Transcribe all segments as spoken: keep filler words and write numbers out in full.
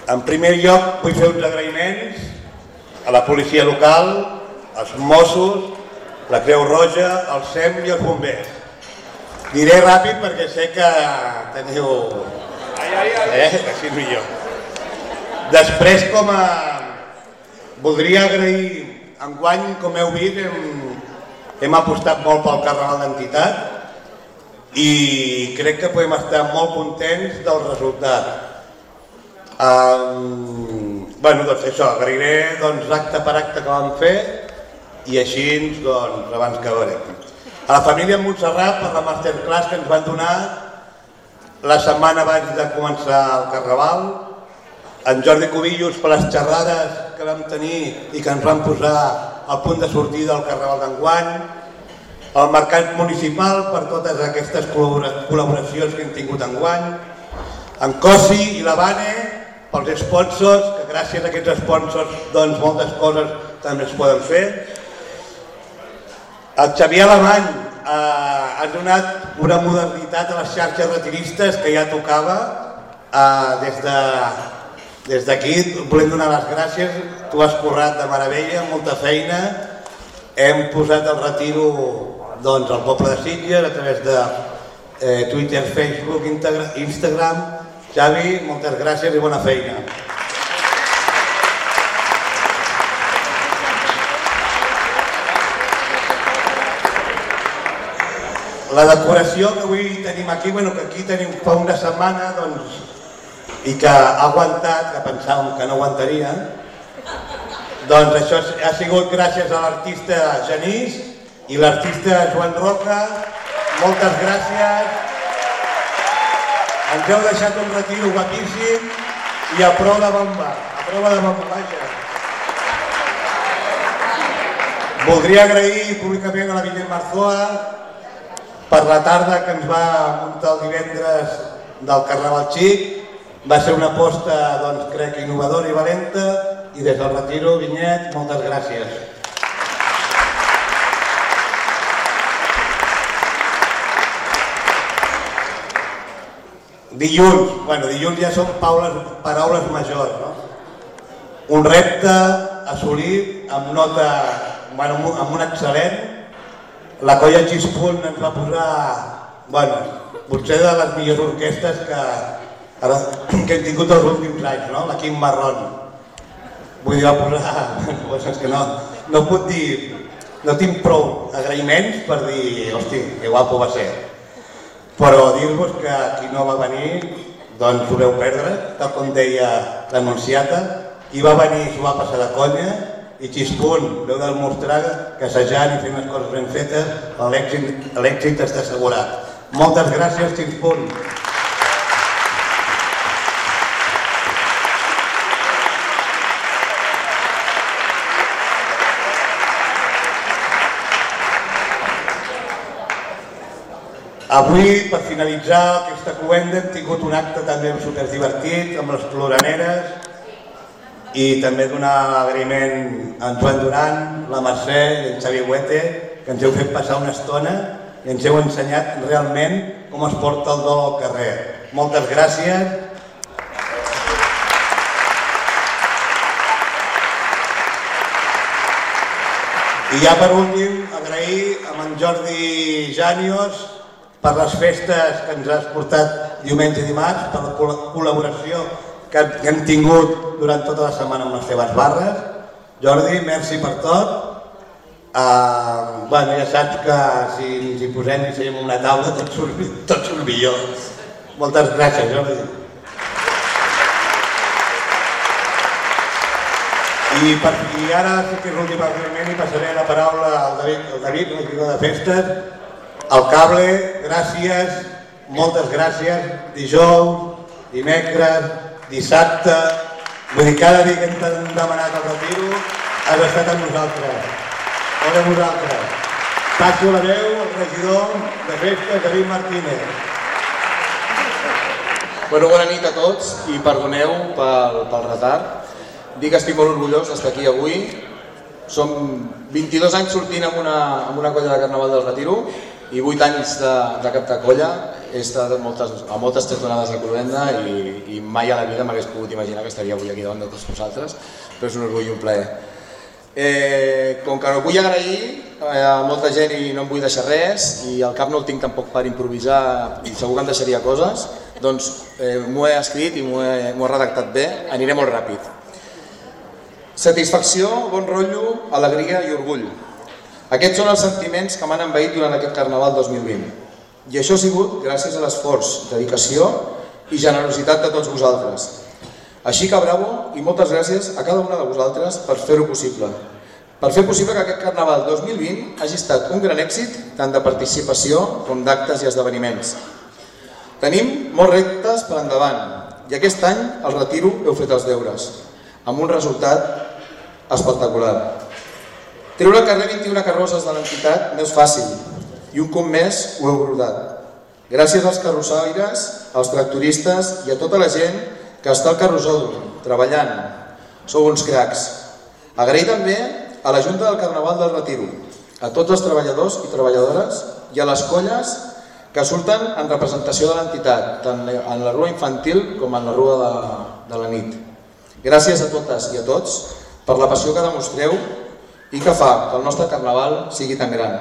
En primer lloc vull fer uns agraïments a la policia local, als Mossos, la Creu Roja, el SEM i els bombers. Diré ràpid perquè sé que teniu... Eh? Així és millor. Després, com a... voldria agrair, enguany, com heu vist, hem, hem apostat molt pel Carnaval d'Entitat i crec que podem estar molt contents del resultat. Um, bueno, doncs això, agrairé doncs, acte per acte que vam fer i així doncs, abans que veurem. A la família Montserrat per la masterclass que ens van donar la setmana abans de començar el Carnaval, en Jordi Cubillos per les xerrades que vam tenir i que ens van posar al punt de sortida del Carnaval d'enguany, el Mercat Municipal per totes aquestes col·laboracions que hem tingut enguany, en Cosi i la Vane pels sponsors, que gràcies a aquests sponsors doncs moltes coses també es poden fer. El Xavier Alemany eh, ha donat una modernitat a les xarxes retiristes que ja tocava. Eh, des de, des d'aquí volem donar les gràcies, tu has currat de meravella, molta feina. Hem posat el retiro doncs, al poble de Sitges a través de eh, Twitter, Facebook, Instagram. Xavi, moltes gràcies i bona feina. La decoració que avui tenim aquí, bueno, que aquí tenim fa una setmana doncs, i que ha aguantat, que pensàvem que no aguantaria, doncs això ha sigut gràcies a l'artista Genís i l'artista Joan Roca. Moltes gràcies. Ens heu deixat un retiro guapíssim i a prova de bomba, a prova de bomba, vaja. Voldria agrair públicament a la Vinyet Marzoa per la tarda que ens va muntar el divendres del Carnaval Xic. Va ser una aposta, doncs, crec, innovadora i valenta i des del retiro, Vinyet, moltes gràcies. Dilluns, bueno, dilluns ja són paraules majors, no? Un repte assolit amb nota, bueno, amb un excel·lent. La colla Xispunt ens va posar, bueno, potser de les millors orquestes que, que hem tingut els últims anys, no? La Quim Marrón. Vull dir, va posar, bueno, és que no, no puc dir, no tinc prou agraïments per dir, hosti, que guapo va ser. Però dir-vos que qui no va venir, doncs ho veu perdre, tal com deia l'anunciata. Qui va venir s'ho va passar de conya i Xispunt veu demostrar que assajant i fent les coses ben fetes l'èxit està assegurat. Moltes gràcies, Xispunt. Avui, per finalitzar aquesta cloenda, hem tingut un acte també superdivertit amb les ploraneres i també donar agraïment a en Joan Duran, la Mercè i en Xavi Huete, que ens heu fet passar una estona i ens heu ensenyat realment com es porta el dol al carrer. Moltes gràcies. I ja per últim, agrair a en Jordi Jànios per les festes que ens has portat diumenge i dimarts, per la col·laboració que hem tingut durant tota la setmana amb les teves barres. Jordi, merci per tot. Uh, bueno, ja saps que si ens hi posem i seguim una taula tot surt, tot surt millor. Moltes gràcies, Jordi. I, per, i ara sí que és l'últim agraïment i passaré la paraula al David, al David, el regidor de festes. Al Cable, gràcies, moltes gràcies, dijous, dimecres, dissabte, vull dir, cada dia que hem demanat el retiro has estat amb nosaltres. Hola a vosaltres. Passo la veu al regidor de festes, David Martínez. Bueno, bona nit a tots i perdoneu pel, pel retard. Dic que estic molt orgullós d'estar aquí avui. Som vint-i-dos anys sortint amb una, amb una colla de Carnaval del Retiro i vuit anys de cap de colla. He estat a moltes tetonades de Cloenda i mai a la vida m'hagués pogut imaginar que estaria avui aquí davant de tots vosaltres, però és un orgull i un plaer. Com que no vull agrair a molta gent i no em vull deixar res, i al cap no el tinc tampoc per improvisar i segur que em deixaria coses, doncs m'ho he escrit i m'ho he redactat bé, aniré molt ràpid. Satisfacció, bon rotllo, alegria i orgull. Aquests són els sentiments que m'han envaït durant aquest Carnaval dos mil vint. I això ha sigut gràcies a l'esforç, dedicació i generositat de tots vosaltres. Així que bravo i moltes gràcies a cada una de vosaltres per fer-ho possible. Per fer possible que aquest Carnaval dos mil vint hagi estat un gran èxit tant de participació com d'actes i esdeveniments. Tenim molts reptes per endavant i aquest any al Retiro heu fet els deures, amb un resultat espectacular. Treure al carrer vint-i-una carrosses de l'entitat no és fàcil i un cop més ho heu brodat. Gràcies als carrossaires, als tractoristes i a tota la gent que està al carrossòdrom, treballant. Sou uns cracs. Agrair també a la Junta del Carnaval del Retiro, a tots els treballadors i treballadores i a les colles que surten en representació de l'entitat, tant en la rua infantil com en la rua de la nit. Gràcies a totes i a tots per la passió que demostreu i que fa que el nostre Carnaval sigui tan gran.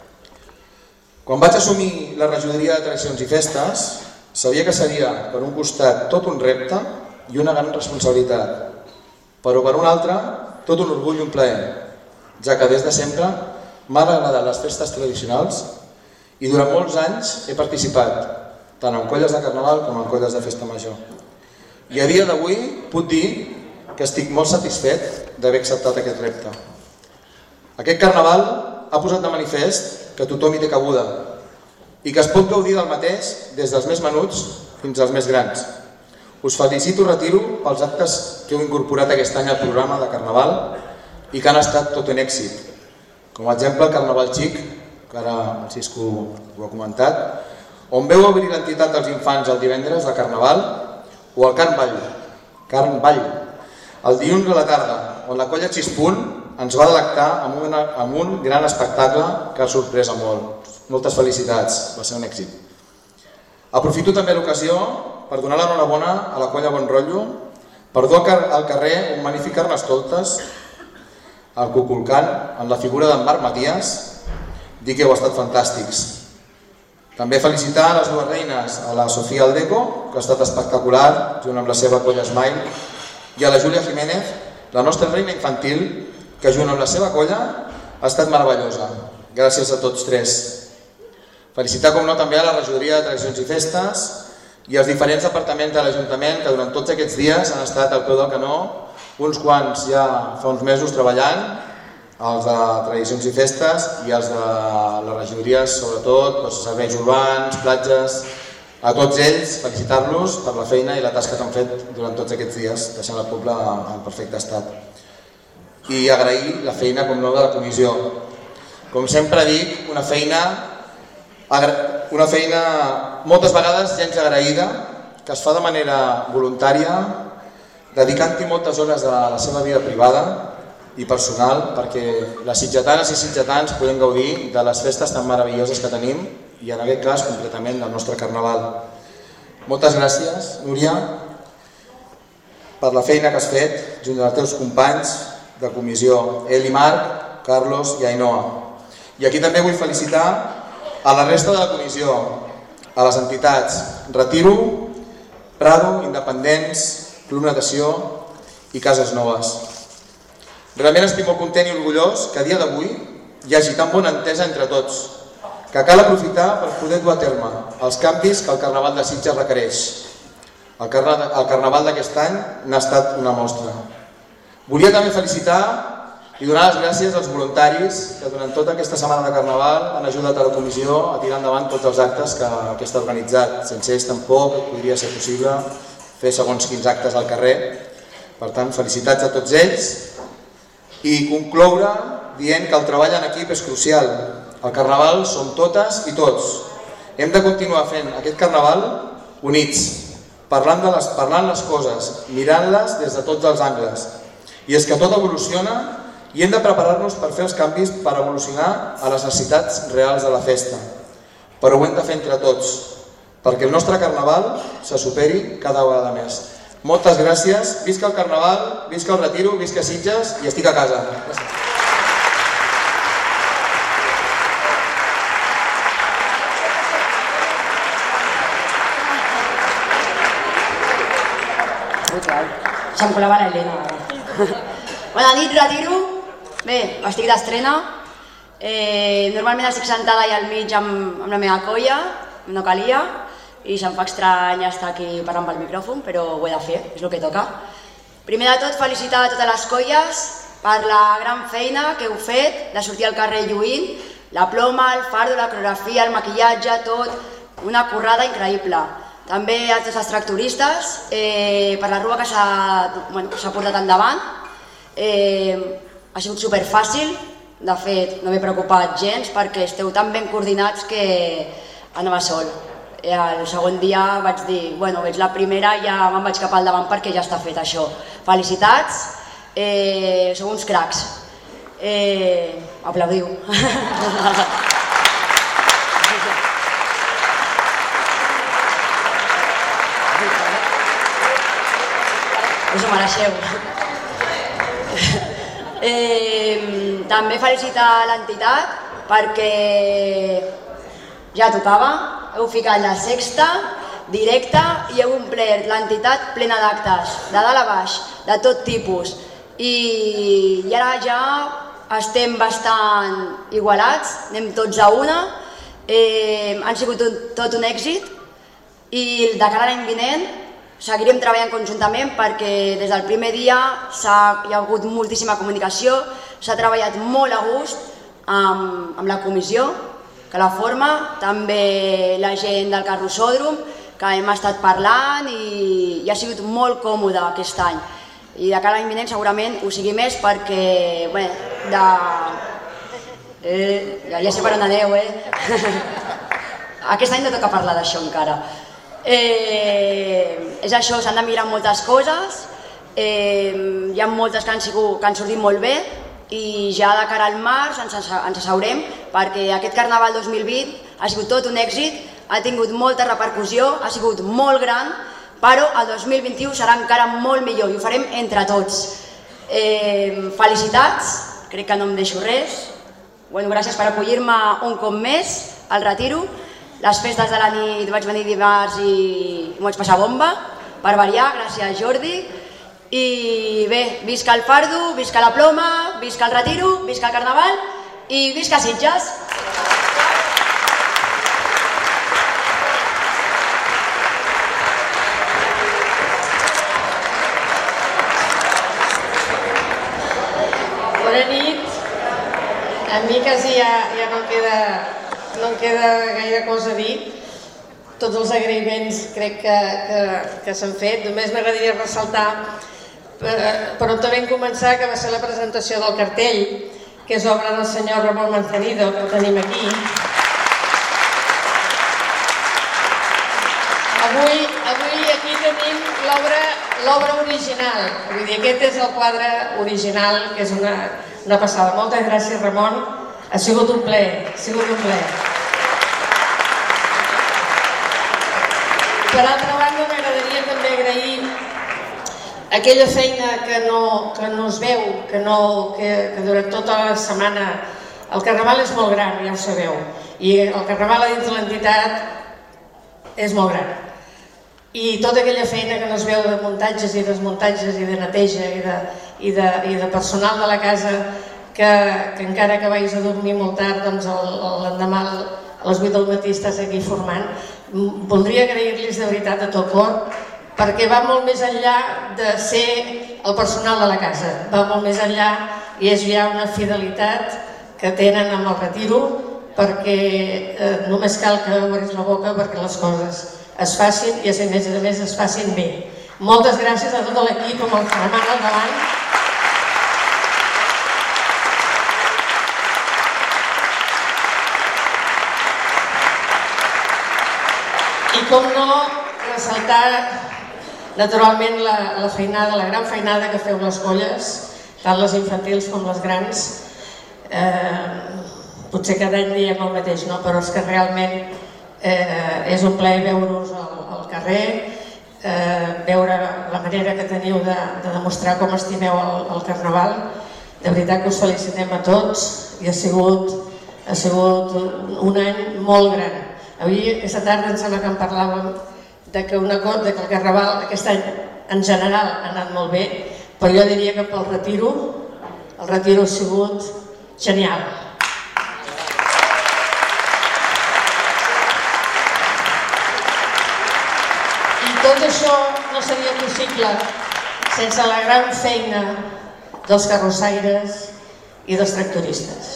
Quan vaig assumir la regidoria de Tradicions i Festes, sabia que seria, per un costat, tot un repte i una gran responsabilitat, però per un altre, tot un orgull i un plaer, ja que des de sempre m'han agradat les festes tradicionals i durant molts anys he participat tant en colles de Carnaval com en colles de Festa Major. I a dia d'avui puc dir que estic molt satisfet d'haver acceptat aquest repte. Aquest Carnaval ha posat de manifest que tothom hi té cabuda i que es pot gaudir del mateix des dels més menuts fins als més grans. Us felicito, Retiro, pels actes que heu incorporat aquest any al programa de Carnaval i que han estat tot un èxit. Com a exemple, el Carnaval Xic, que ara el Cisco ho ha comentat, on veu obrir l'entitat dels infants el divendres de Carnaval, o el Carn Ball, Carn Ball, el dilluns a la tarda, on la colla Xispunt ens va delectar amb un gran espectacle que ha sorprès a molt. Moltes felicitats, va ser un èxit. Aprofito també l'ocasió per donar l'enhorabona a la colla Bon Rotllo per dur al carrer un magnífic Carnestoltes al Cuculcant en la figura d'en Marc Matías, dir que heu estat fantàstics. També felicitar a les dues reines, a la Sofia Aldeco, que ha estat espectacular, junt amb la seva colla Smile, i a la Júlia Jiménez, la nostra reina infantil, que junt amb la seva colla ha estat meravellosa. Gràcies a tots tres. Felicitar, com no, també a la regidoria de Tradicions i Festes i als diferents departaments de l'Ajuntament que durant tots aquests dies han estat al peu del canó, uns quants ja fa uns mesos treballant, els de Tradicions i Festes i els de les regidories, sobretot, serveis urbans, platges. A tots ells, felicitar-los per la feina i la tasca que han fet durant tots aquests dies, deixant el poble en perfecte estat. I agrair la feina, com no, de la comissió. Com sempre dic, una feina, una feina moltes vegades gens agraïda, que es fa de manera voluntària, dedicant-hi moltes hores de la seva vida privada i personal perquè les sitgetanes i sitgetans podem gaudir de les festes tan meravelloses que tenim i en aquest cas completament del nostre Carnaval. Moltes gràcies, Núria, per la feina que has fet junt als teus companys de comissió, Eli, Marc, Carlos i Ainhoa. I aquí també vull felicitar a la resta de la comissió, a les entitats Retiro, Prado, Independents, Club Natació i Cases Noves. Realment estic molt content i orgullós que a dia d'avui hi hagi tan bona entesa entre tots, que cal aprofitar per poder dur a terme els canvis que el Carnaval de Sitges requereix. El Carnaval d'aquest any n'ha estat una mostra. Volia també felicitar i donar les gràcies als voluntaris que durant tota aquesta setmana de Carnaval han ajudat a la comissió a tirar endavant tots els actes que aquesta ha organitzat. Sense ells tampoc podria ser possible fer segons quins actes al carrer. Per tant, felicitats a tots ells i concloure dient que el treball en equip és crucial. El Carnaval som totes i tots. Hem de continuar fent aquest Carnaval units, parlant de les, parlant les coses, mirant-les des de tots els angles. I és que tot evoluciona i hem de preparar-nos per fer els canvis per evolucionar a les necessitats reals de la festa. però ho hem de fer entre tots, perquè el nostre carnaval se superi cada vegada més. Moltes gràcies, visca el carnaval, visca el Retiro, visca Sitges i estic a casa. Gràcies. Se'm colava l'Helena. Bona nit, Retiro. Bé, estic d'estrena. Normalment estic sentada allà al mig amb la meva colla, no calia, i se'm fa estrany estar aquí parlant pel micròfon, però ho he de fer, és el que toca. Primer de tot, felicitar a totes les colles per la gran feina que heu fet de sortir al carrer lluint, la ploma, el fardo, la coreografia, el maquillatge, tot, una currada increïble. També a tots els tractoristes per la rua que s'ha portat endavant. Ha sigut superfàcil, de fet no m'he preocupat gens perquè esteu tan ben coordinats que anava sol. El segon dia vaig dir, bueno, veig la primera i ja me'n vaig cap al davant perquè ja està fet això. Felicitats, sou uns cracs. Aplaudiu. Us ho mereixeu. També felicitar l'entitat perquè ja tocava, heu ficat la sexta directa i heu omplert l'entitat plena d'actes, de dalt a baix, de tot tipus. I ara ja estem bastant igualats, anem tots a una, han sigut tot un èxit i de cara a l'any vinent seguirem treballant conjuntament perquè des del primer dia hi ha hagut moltíssima comunicació, s'ha treballat molt a gust amb la comissió que la forma, també la gent del carrossòdrom que hem estat parlant i ha sigut molt còmode aquest any. I de cara a l'any vinent segurament ho sigui més perquè, bé, de... ja sé per on aneu, eh? Aquest any no toca parlar d'això encara. És això, s'han de mirar moltes coses, hi ha moltes que han sortit molt bé i ja de cara al març ens asseurem perquè aquest Carnaval dos mil vint ha sigut tot un èxit, ha tingut molta repercussió, ha sigut molt gran, però el dos mil vint-i-u serà encara molt millor i ho farem entre tots. Felicitats, crec que no em deixo res, gràcies per acollir-me un cop més al Retiro. Les festes de la nit vaig venir dimarts i m'ho vaig passar bomba, per variar, gràcies Jordi. I bé, visca el fardo, visca la ploma, visca el Retiro, visca el Carnaval i visca Sitges! Bona nit. A mi quasi ja no queda... no em queda gaire cosa a dir. Tots els agraïments crec que s'han fet. Només m'agradaria ressaltar, per on també començar, que va ser la presentació del cartell, que és obra del senyor Ramon Manzanido, que el tenim aquí. Avui aquí tenim l'obra original. Vull dir, aquest és el quadre original, que és una passada. Moltes gràcies, Ramon. Ha sigut un plaer, ha sigut un plaer. Per altra banda, m'agradaria també agrair aquella feina que no es veu, que durant tota la setmana... El Carnaval és molt gran, ja ho sabeu, i el Carnaval a dins de l'entitat és molt gran. I tota aquella feina que no es veu de muntatges i desmuntatges i de neteja i de personal de la casa que encara que vagis a dormir molt tard, doncs l'endemà a les vuit del matí estàs aquí formant. Voldria agrair-los de veritat de tot cor, perquè va molt més enllà de ser el personal de la casa, va molt més enllà i és ja una fidelitat que tenen amb el Retiro, perquè només cal que obris la boca perquè les coses es facin i a més a més es facin bé. Moltes gràcies a tot l'equip amb el Fenomen al davant. I com no, ressaltar naturalment la feinada, la gran feinada que feu les colles, tant les infantils com les grans. Potser cada any diem el mateix, però és que realment És un plaer veure-us al carrer, veure la manera que teniu de demostrar com estimeu el Carnaval. De veritat que us felicitem a tots i ha sigut un any molt gran. Avui, aquesta tarda, em sembla que en parlàvem que el Carnaval aquest any en general ha anat molt bé, però jo diria que pel retiro, el retiro ha sigut genial. I tot això no seria possible sense la gran feina dels carrossaires i dels tractoristes.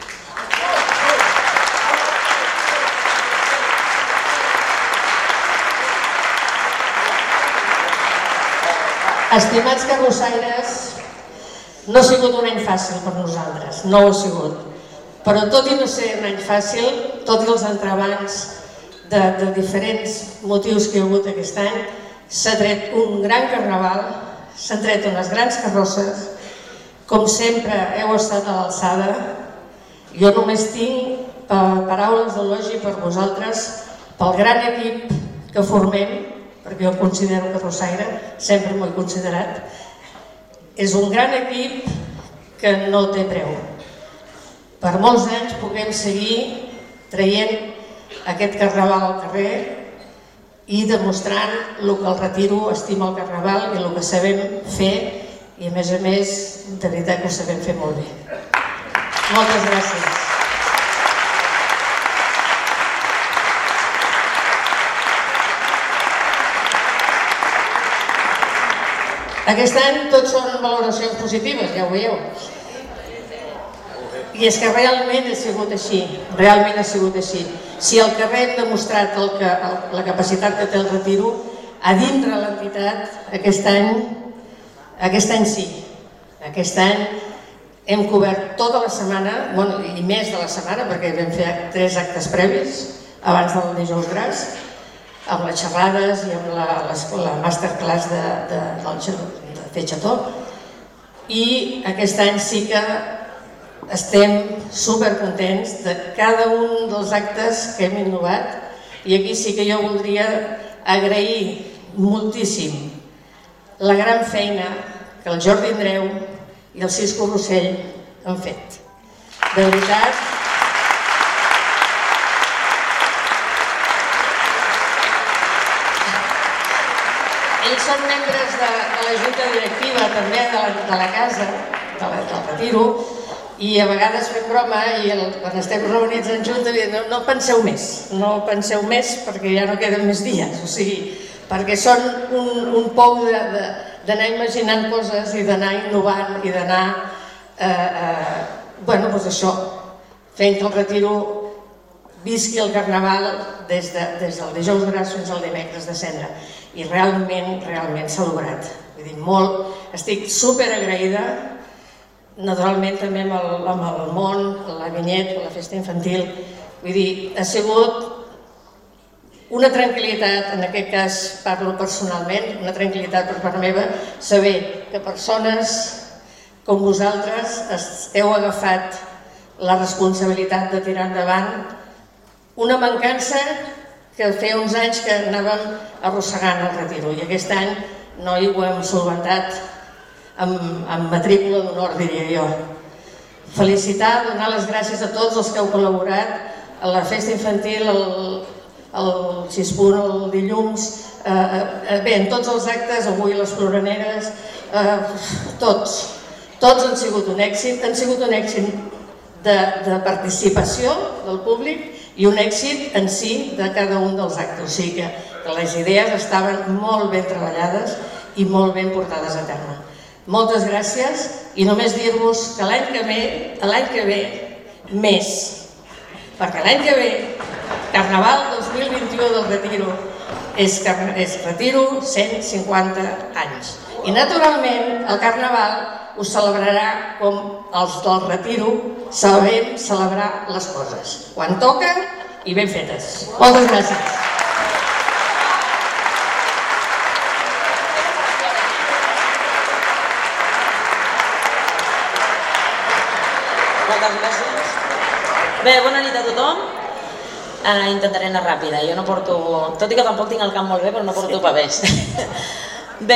Estimats carrossaires, no ha sigut un any fàcil per nosaltres, no ho ha sigut. Però tot i no ser un any fàcil, tot i els entrebancs de diferents motius que hi ha hagut aquest any, s'ha tret un gran carnaval, s'han tret unes grans carrosses, com sempre heu estat a l'alçada. Jo només tinc paraules d'elogi per vosaltres, pel gran equip que formem, perquè jo em considero carrossaire, sempre m'ho he considerat. És un gran equip que no té preu. Per molts anys puguem seguir traient aquest carnaval al carrer i demostrant el que el retiro estima el carnaval i el que sabem fer, i a més a més, de veritat que ho sabem fer molt bé. Moltes gràcies. Aquest any tots són valoracions positives, ja ho veieu. I és que realment ha sigut així, realment ha sigut així. Si al carrer hem demostrat la capacitat que té el retiro, a dintre l'entitat, aquest any, aquest any sí. Aquest any hem cobert tota la setmana, i més de la setmana, perquè vam fer tres actes previs abans del dijous gras, amb les xerrades i amb la masterclass de fer xató. I aquest any sí que estem supercontents de cada un dels actes que hem innovat, i aquí sí que jo voldria agrair moltíssim la gran feina que el Jordi Andreu i el Cisco Rossell han fet. De veritat, ells són membres de la junta directiva també de la casa, del retiro, i a vegades fem broma i quan estem reunits en junta diem no penseu més, no penseu més perquè ja no queden més dies, o sigui, perquè són un pou d'anar imaginant coses i d'anar innovant i d'anar, bueno, doncs això, fent que el retiro visqui el carnaval des del dijous gras fins al dimecres de cendra. I realment, realment s'ha lograt. Vull dir, molt, estic superagraïda, naturalment també amb el món, la vinyet, la festa infantil. Vull dir, ha sigut una tranquil·litat, en aquest cas parlo personalment, una tranquil·litat per part meva, saber que persones com vosaltres heu agafat la responsabilitat de tirar endavant una mancança que feia uns anys que anàvem arrossegant el retiro, i aquest any no hi ho hem solventat amb matrícula d'honor, diria jo. Felicitar, donar les gràcies a tots els que heu col·laborat a la festa infantil, al Xispunt, el dilluns, bé, en tots els actes, avui les floraneres, tots, tots han sigut un èxit, han sigut un èxit de participació del públic i un èxit en si de cada un dels actes, o sigui que les idees estaven molt ben treballades i molt ben portades a terme. Moltes gràcies i només dir-vos que l'any que ve, l'any que ve, més, perquè l'any que ve, Carnaval dos mil vint-i-u del Retiro, és Retiro cent cinquanta anys. I naturalment el Carnaval us celebrarà com els del Retiro sabem celebrar les coses, quan toca i ben fetes. Moltes gràcies. Moltes gràcies. Bé, bona nit a tothom. Intentaré anar ràpida, jo no porto... Tot i que tampoc tinc el cap molt bé, però no porto papers. Bé,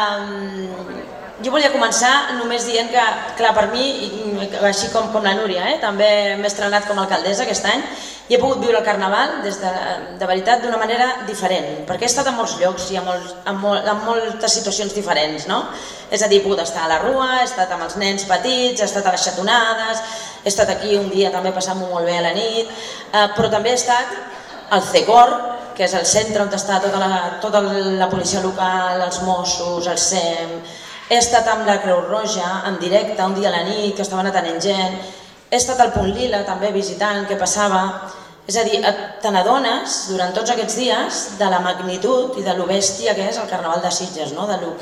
jo volia començar només dient que, clar, per mi, així com la Núria, també m'he estrenat com a alcaldessa aquest any, i he pogut viure el Carnaval, de veritat, d'una manera diferent, perquè he estat en molts llocs i en moltes situacions diferents, no? És a dir, he pogut estar a la Rua, he estat amb els nens petits, he estat a les xatonades, he estat aquí un dia també passant-m'ho molt bé a la nit, però també he estat al CECOR, que és el centre on està tota la policia local, els Mossos, el SEM. He estat amb la Creu Roja, en directe, un dia a la nit, que estaven atenent gent. He estat al Punt Lila, també, visitant què passava. És a dir, te n'adones, durant tots aquests dies, de la magnitud i de lo bèstia que és el Carnaval de Sitges,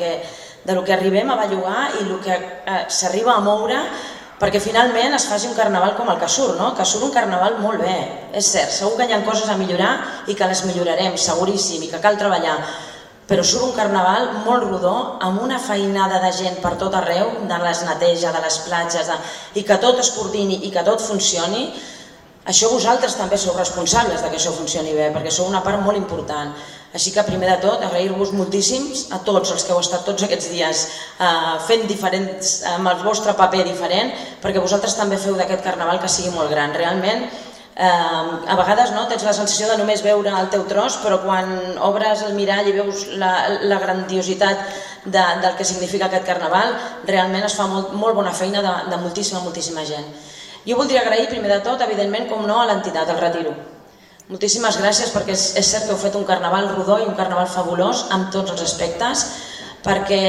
de lo que arribem a bellugar i el que s'arriba a moure perquè finalment es faci un carnaval com el que surt, que surt un carnaval molt bé. És cert, segur que hi ha coses a millorar i que les millorarem, seguríssim, i que cal treballar, però surt un carnaval molt rodó, amb una feinada de gent per tot arreu, de les neteja, de les platges, i que tot es coordini i que tot funcioni. Això vosaltres també sou responsables que això funcioni bé, perquè sou una part molt important. Així que, primer de tot, agrair-vos moltíssims a tots els que heu estat tots aquests dies fent diferents, amb el vostre paper diferent, perquè vosaltres també feu d'aquest carnaval que sigui molt gran. Realment, a vegades tens la sensació de només veure el teu tros, però quan obres el mirall i veus la grandiositat del que significa aquest carnaval, realment es fa molt bona feina de moltíssima, moltíssima gent. Jo voldria agrair, primer de tot, evidentment, com no, a l'entitat, al Retiro. Moltíssimes gràcies, perquè és cert que heu fet un carnaval rodó i un carnaval fabulós en tots els aspectes, perquè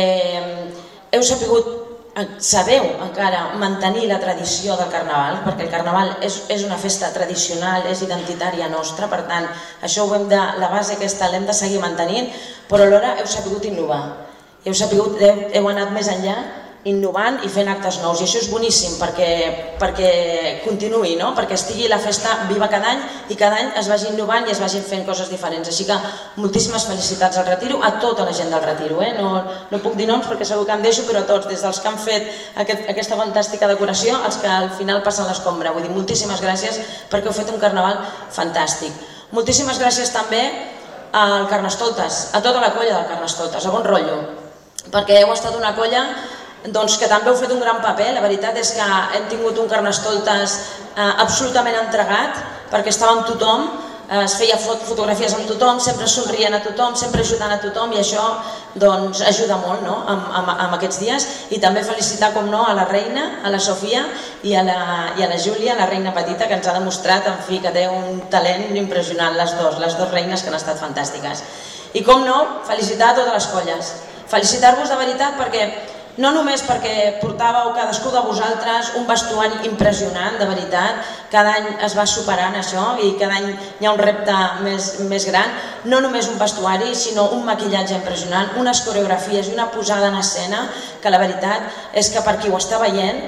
heu sapigut, sabeu encara mantenir la tradició del carnaval, perquè el carnaval és una festa tradicional, és identitària nostra, per tant, això ho hem de, la base aquesta l'hem de seguir mantenint, però alhora heu sapigut innovar, heu sapigut, heu anat més enllà, innovant i fent actes nous, i això és boníssim perquè continuï, perquè estigui la festa viva cada any i cada any es vagi innovant i es vagin fent coses diferents. Així que moltíssimes felicitats al Retiro, a tota la gent del Retiro. No puc dir noms perquè segur que em deixo, però a tots, des dels que han fet aquesta fantàstica decoració, als que al final passen l'escombra. Vull dir, moltíssimes gràcies perquè heu fet un carnaval fantàstic. Moltíssimes gràcies també al Carnestoltes, a tota la colla del Carnestoltes, a bon rotllo, perquè heu estat una colla que també heu fet un gran paper. La veritat és que hem tingut un Carnestoltes absolutament entregat, perquè estava amb tothom, es feia fotografies amb tothom, sempre somrient a tothom, sempre ajudant a tothom, i això ajuda molt en aquests dies. I també felicitar, com no, a la reina, a la Sofia i a la Júlia, la reina petita, que ens ha demostrat que té un talent impressionant, les dues, les dues reines que han estat fantàstiques. I com no, felicitar a totes les colles. Felicitar-vos de veritat perquè no només perquè portàveu cadascú de vosaltres un vestuari impressionant, de veritat, cada any es va superant això i cada any hi ha un repte més gran, no només un vestuari, sinó un maquillatge impressionant, unes coreografies i una posada en escena que la veritat és que per qui ho està veient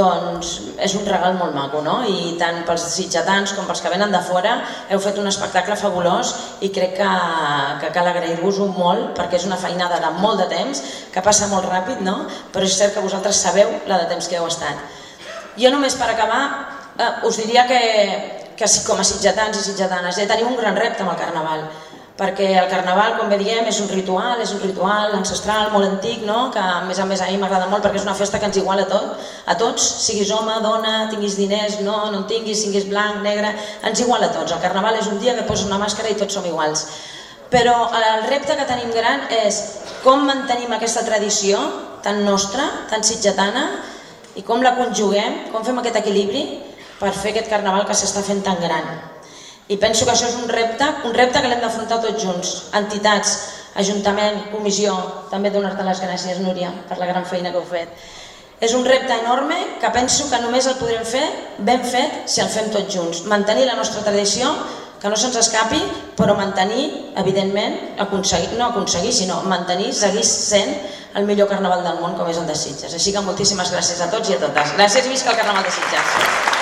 és un regal molt maco, i tant pels sitgetans com pels que venen de fora heu fet un espectacle fabulós i crec que cal agrair-vos-ho molt perquè és una feinada de molt de temps que passa molt ràpid, però és cert que vosaltres sabeu la de temps que heu estat. Jo només per acabar us diria que com a sitgetans i sitgetanes teniu un gran repte amb el Carnaval, perquè el Carnaval, com bé diem, és un ritual, és un ritual ancestral molt antic, que a més a més a mi m'agrada molt perquè és una festa que ens iguala a tots, siguis home, dona, tinguis diners, no, no en tinguis, siguis blanc, negre, ens iguala a tots. El Carnaval és un dia que et poses una màscara i tots som iguals. Però el repte que tenim gran és com mantenim aquesta tradició tan nostra, tan sitgetana, i com la conjuguem, com fem aquest equilibri per fer aquest Carnaval que s'està fent tan gran. I penso que això és un repte, un repte que l'hem d'afrontar tots junts, entitats, ajuntament, comissió, també donar-te les gràcies, Núria, per la gran feina que heu fet. És un repte enorme que penso que només el podrem fer ben fet si el fem tots junts. Mantenir la nostra tradició, que no se'ns escapi, però mantenir, evidentment, no aconseguir, sinó mantenir, seguir sent el millor Carnaval del món com és el de Sitges. Així que moltíssimes gràcies a tots i a totes. Gràcies i visca el Carnaval de Sitges.